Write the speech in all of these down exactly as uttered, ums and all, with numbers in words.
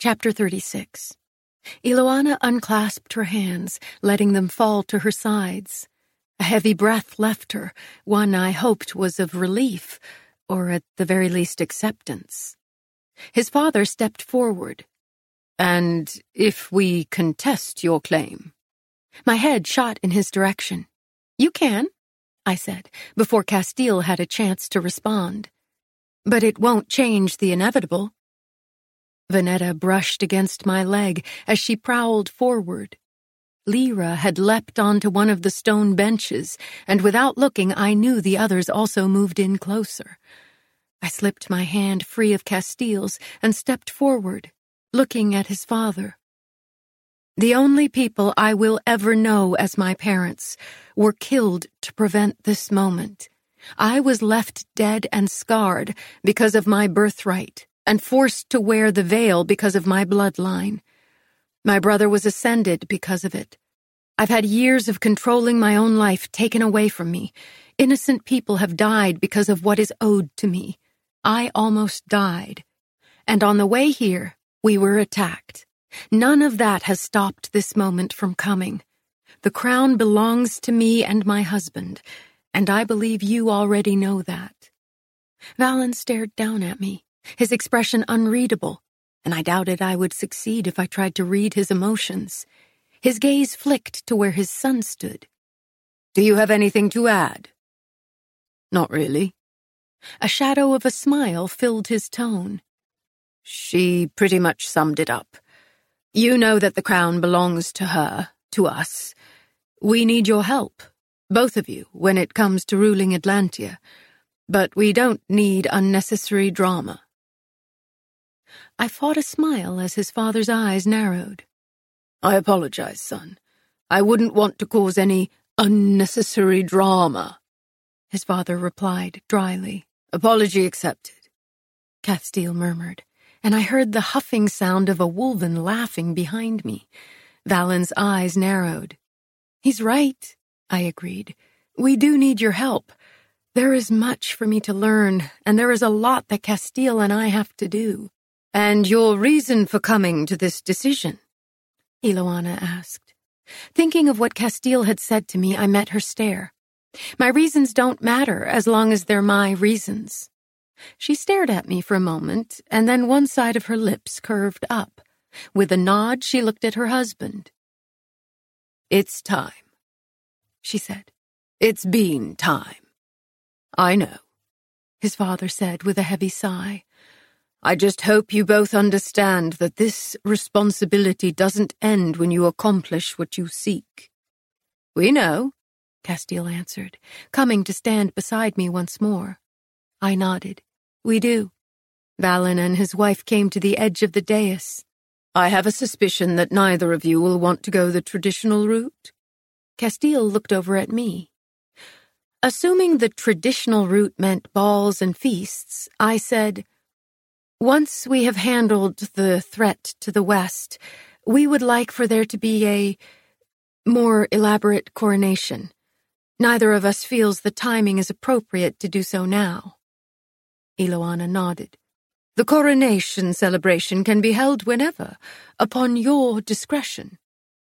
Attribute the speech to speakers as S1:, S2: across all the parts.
S1: Chapter thirty-six. Eloana unclasped her hands, letting them fall to her sides. A heavy breath left her, one I hoped was of relief, or at the very least acceptance. His father stepped forward. "And if we contest your claim?" My head shot in his direction. "You can," I said, before Castile had a chance to respond. "But it won't change the inevitable." Venetta brushed against my leg as she prowled forward. Lyra had leapt onto one of the stone benches, and without looking, I knew the others also moved in closer. I slipped my hand free of Castile's and stepped forward, looking at his father. The only people I will ever know as my parents were killed to prevent this moment. I was left dead and scarred because of my birthright, and forced to wear the veil because of my bloodline. My brother was ascended because of it. I've had years of controlling my own life taken away from me. Innocent people have died because of what is owed to me. I almost died. And on the way here, we were attacked. None of that has stopped this moment from coming. The crown belongs to me and my husband, and I believe you already know that. Valen stared down at me, his expression unreadable, and I doubted I would succeed if I tried to read his emotions. His gaze flicked to where his son stood. "Do you have anything to add?" "Not really." A shadow of a smile filled his tone. "She pretty much summed it up. You know that the crown belongs to her, to us. We need your help, both of you, when it comes to ruling Atlantia. But we don't need unnecessary drama." I fought a smile as his father's eyes narrowed. "I apologize, son. I wouldn't want to cause any unnecessary drama," his father replied dryly. "Apology accepted," Castile murmured, and I heard the huffing sound of a wolven laughing behind me. Valen's eyes narrowed. "He's right," I agreed. "We do need your help. There is much for me to learn, and there is a lot that Castile and I have to do." "And your reason for coming to this decision?" Eloana asked. Thinking of what Castile had said to me, I met her stare. "My reasons don't matter as long as they're my reasons." She stared at me for a moment, and then one side of her lips curved up. With a nod, she looked at her husband. "It's time," she said. "It's been time." "I know," his father said with a heavy sigh. "I just hope you both understand that this responsibility doesn't end when you accomplish what you seek." "We know," Castile answered, coming to stand beside me once more. I nodded. "We do." Valen and his wife came to the edge of the dais. "I have a suspicion that neither of you will want to go the traditional route." Castile looked over at me. Assuming the traditional route meant balls and feasts, I said, "Once we have handled the threat to the west, we would like for there to be a more elaborate coronation. Neither of us feels the timing is appropriate to do so now." Eloana nodded. "The coronation celebration can be held whenever, upon your discretion."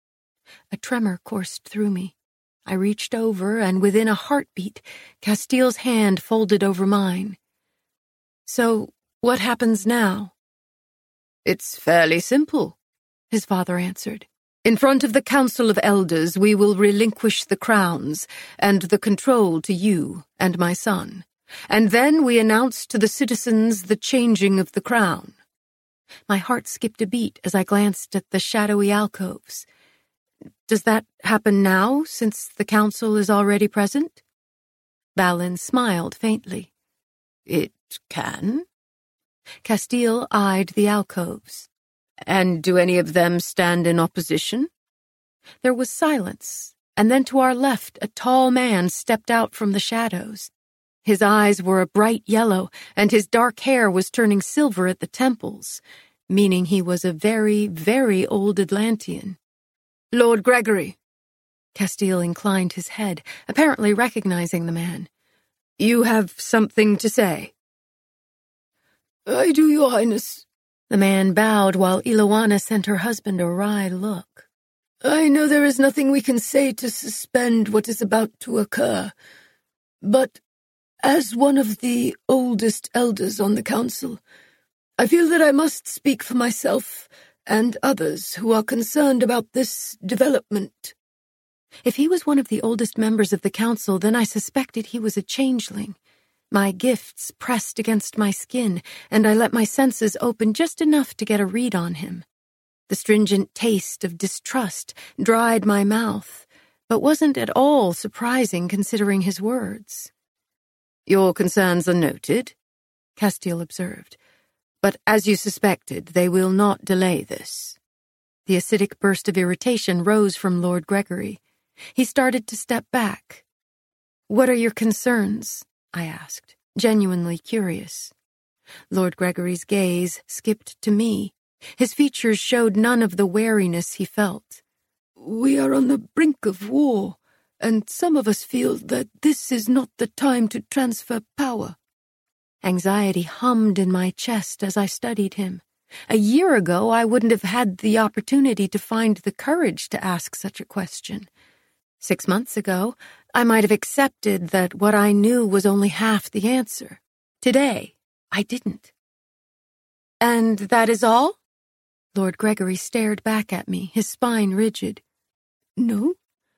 S1: A tremor coursed through me. I reached over, and within a heartbeat, Castile's hand folded over mine. "So, what happens now?" "It's fairly simple," his father answered. "In front of the Council of Elders, we will relinquish the crowns and the control to you and my son. And then we announce to the citizens the changing of the crown." My heart skipped a beat as I glanced at the shadowy alcoves. "Does that happen now, since the council is already present?" Valen smiled faintly. "It can." Castile eyed the alcoves. "And do any of them stand in opposition?" There was silence, and then to our left a tall man stepped out from the shadows. His eyes were a bright yellow, and his dark hair was turning silver at the temples, meaning he was a very, very old Atlantean. "Lord Gregory." Castile inclined his head, apparently recognizing the man. "You have something to say?" "I do, Your Highness," The man bowed while Eloana sent her husband a wry look. "I know there is nothing we can say to suspend what is about to occur, but as one of the oldest elders on the council, I feel that I must speak for myself and others who are concerned about this development." If he was one of the oldest members of the council, then I suspected he was a changeling. My gifts pressed against my skin, and I let my senses open just enough to get a read on him. The stringent taste of distrust dried my mouth, but wasn't at all surprising considering his words. "Your concerns are noted," Castile observed, "but as you suspected, they will not delay this." The acidic burst of irritation rose from Lord Gregory. He started to step back. "What are your concerns?" I asked, genuinely curious. Lord Gregory's gaze skipped to me. His features showed none of the wariness he felt. "We are on the brink of war, and some of us feel that this is not the time to transfer power." Anxiety hummed in my chest as I studied him. A year ago, I wouldn't have had the opportunity to find the courage to ask such a question. Six months ago, I might have accepted that what I knew was only half the answer. Today, I didn't. "And that is all?" Lord Gregory stared back at me, his spine rigid. "No,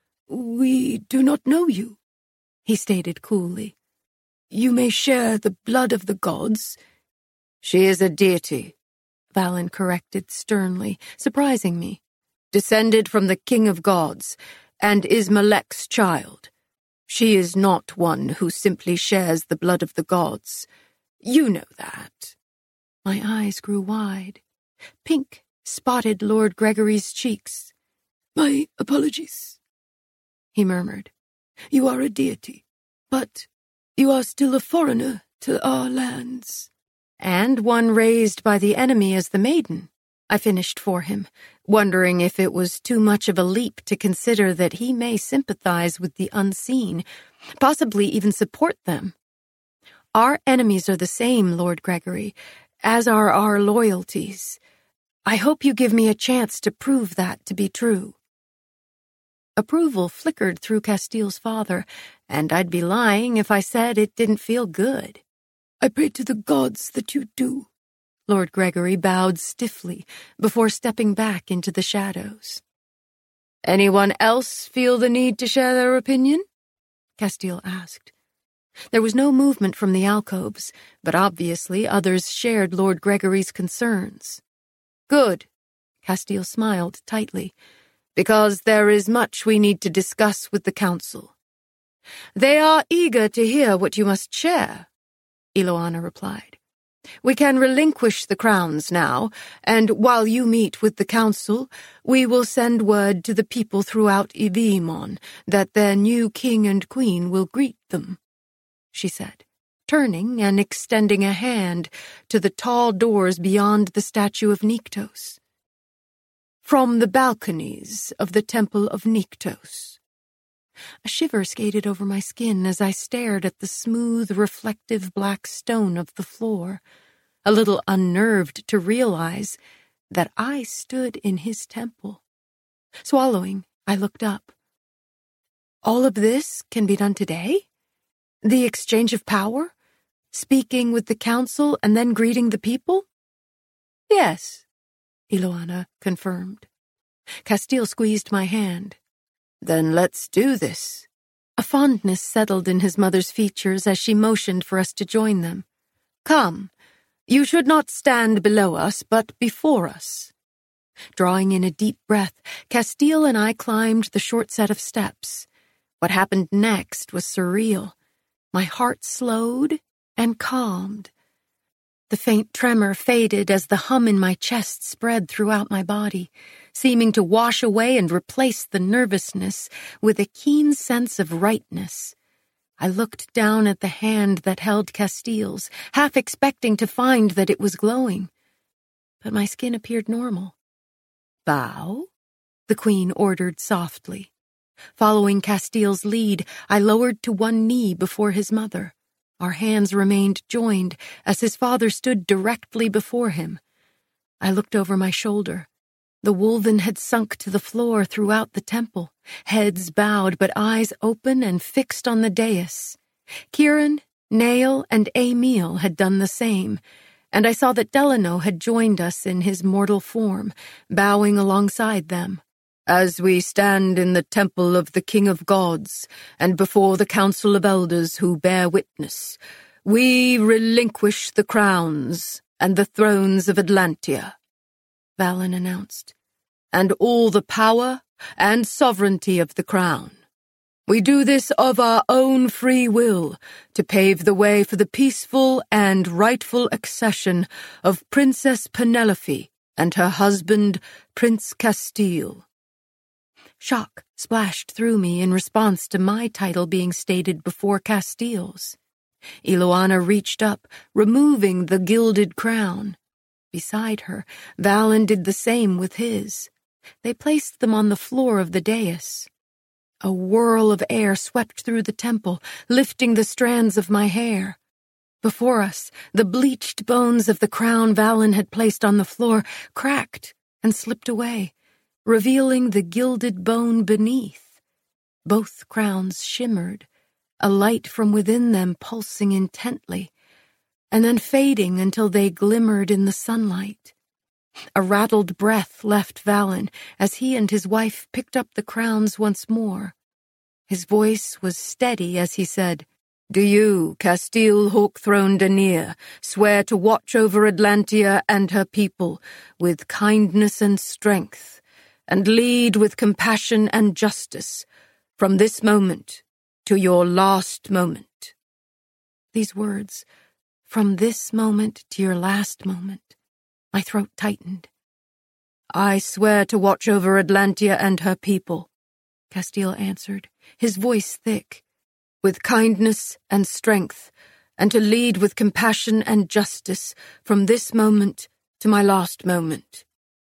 S1: we do not know you," he stated coolly. "You may share the blood of the gods." "She is a deity," Valen corrected sternly, surprising me. "Descended from the king of gods, and is Malek's child. She is not one who simply shares the blood of the gods. You know that." My eyes grew wide. Pink spotted Lord Gregory's cheeks. "My apologies," he murmured. "You are a deity, but you are still a foreigner to our lands." "And one raised by the enemy as the maiden," I finished for him, wondering if it was too much of a leap to consider that he may sympathize with the unseen, possibly even support them. "Our enemies are the same, Lord Gregory, as are our loyalties. I hope you give me a chance to prove that to be true." Approval flickered through Castile's father, and I'd be lying if I said it didn't feel good. "I pray to the gods that you do." Lord Gregory bowed stiffly before stepping back into the shadows. "Anyone else feel the need to share their opinion?" Castile asked. There was no movement from the alcoves, but obviously others shared Lord Gregory's concerns. "Good," Castile smiled tightly, "because there is much we need to discuss with the council." "They are eager to hear what you must share," Eloana replied. "We can relinquish the crowns now, and while you meet with the council, we will send word to the people throughout Ivimon that their new king and queen will greet them," she said, turning and extending a hand to the tall doors beyond the statue of Nyktos. "From the balconies of the Temple of Nyktos." A shiver skated over my skin as I stared at the smooth, reflective black stone of the floor, a little unnerved to realize that I stood in his temple. Swallowing, I looked up. "All of this can be done today? The exchange of power? Speaking with the council and then greeting the people?" "Yes," Eloana confirmed. Castile squeezed my hand. "Then let's do this." A fondness settled in his mother's features as she motioned for us to join them. "Come, you should not stand below us, but before us." Drawing in a deep breath, Castile and I climbed the short set of steps. What happened next was surreal. My heart slowed and calmed. The faint tremor faded as the hum in my chest spread throughout my body, seeming to wash away and replace the nervousness with a keen sense of rightness. I looked down at the hand that held Castile's, half expecting to find that it was glowing. But my skin appeared normal. "Bow," the Queen ordered softly. Following Castile's lead, I lowered to one knee before his mother. Our hands remained joined as his father stood directly before him. I looked over my shoulder. The Wolven had sunk to the floor throughout the temple, heads bowed but eyes open and fixed on the dais. Kieran, Nael, and Emil had done the same, and I saw that Delano had joined us in his mortal form, bowing alongside them. As we stand in the temple of the King of Gods, and before the council of elders who bear witness, we relinquish the crowns and the thrones of Atlantia, Valen announced, and all the power and sovereignty of the crown. We do this of our own free will to pave the way for the peaceful and rightful accession of Princess Penelope and her husband, Prince Castile. Shock splashed through me in response to my title being stated before Castile's. Eloana reached up, removing the gilded crown. Beside her, Valen did the same with his. They placed them on the floor of the dais. A whirl of air swept through the temple, lifting the strands of my hair. Before us, the bleached bones of the crown Valen had placed on the floor cracked and slipped away, revealing the gilded bone beneath. Both crowns shimmered, a light from within them pulsing intently, and then fading until they glimmered in the sunlight. A rattled breath left Valen as he and his wife picked up the crowns once more. His voice was steady as he said, "Do you, Castile Hawkthrone Denier, swear to watch over Atlantia and her people with kindness and strength, and lead with compassion and justice from this moment to your last moment?" These words, "from this moment to your last moment," my throat tightened. "I swear to watch over Atlantia and her people," Castile answered, his voice thick, "with kindness and strength, and to lead with compassion and justice from this moment to my last moment."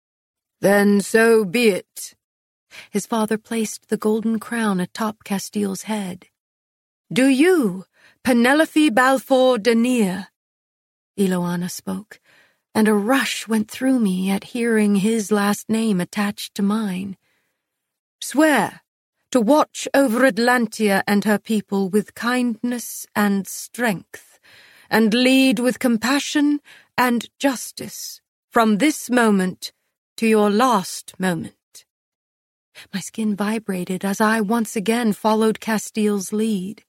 S1: "Then so be it." His father placed the golden crown atop Castile's head. "Do you, Penelope Balfour Denier?" Eloana spoke, and a rush went through me at hearing his last name attached to mine. "Swear to watch over Atlantia and her people with kindness and strength, and lead with compassion and justice from this moment to your last moment." My skin vibrated as I once again followed Castile's lead.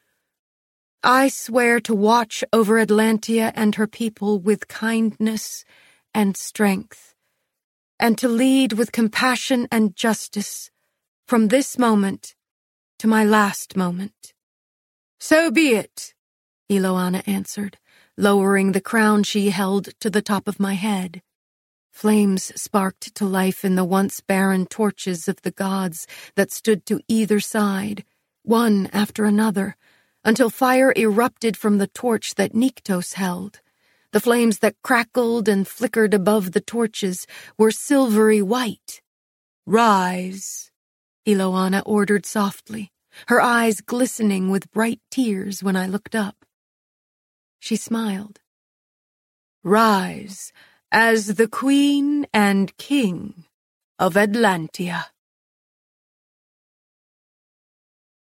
S1: "I swear to watch over Atlantia and her people with kindness and strength, and to lead with compassion and justice from this moment to my last moment." "So be it," Eloana answered, lowering the crown she held to the top of my head. Flames sparked to life in the once barren torches of the gods that stood to either side, one after another, until fire erupted from the torch that Nyktos held. The flames that crackled and flickered above the torches were silvery white. "Rise," Eloana ordered softly, her eyes glistening with bright tears when I looked up. She smiled. "Rise as the Queen and King of Atlantia."